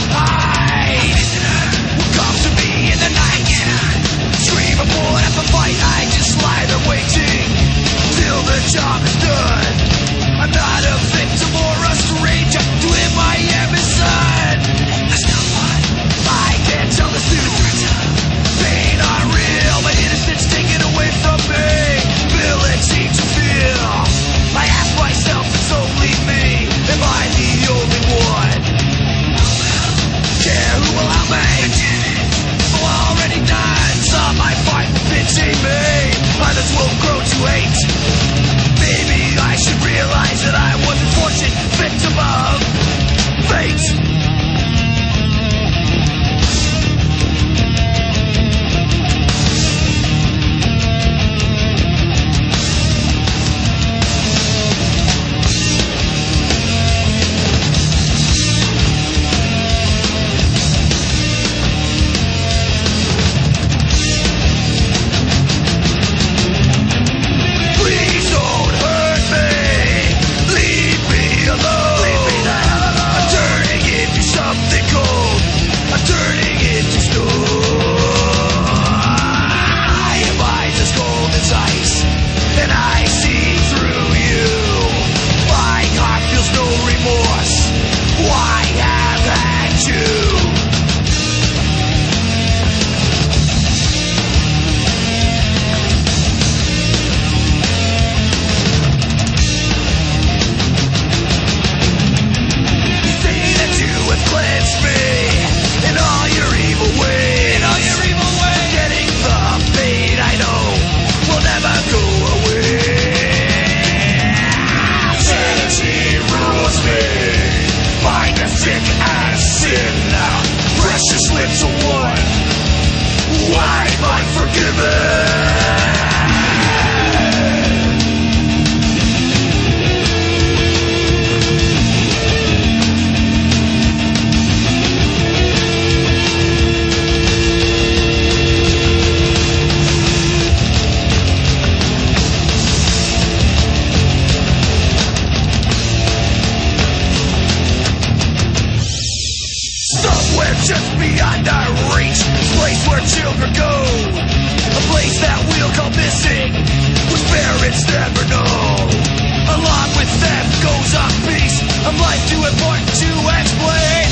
What comes to me in the night? Scream a bullet at the fight. I just lie there waiting till the job is done. I'm not a victim or a stranger to him. I am his son. There's no one. I can't tell the truth. Pain unreal, my innocence taken away from me. Ability to feel. I ask myself, it's only me. Am I the only one? Yeah, who will help me? I'm already done. Some I find pity me. Others will grow to hate. Maybe I should realize that I was an unfortunate victim of fate. Just beyond our reach, place where children go, a place that we'll go missing, which parents never know. Along with them goes a piece of life too important to explain.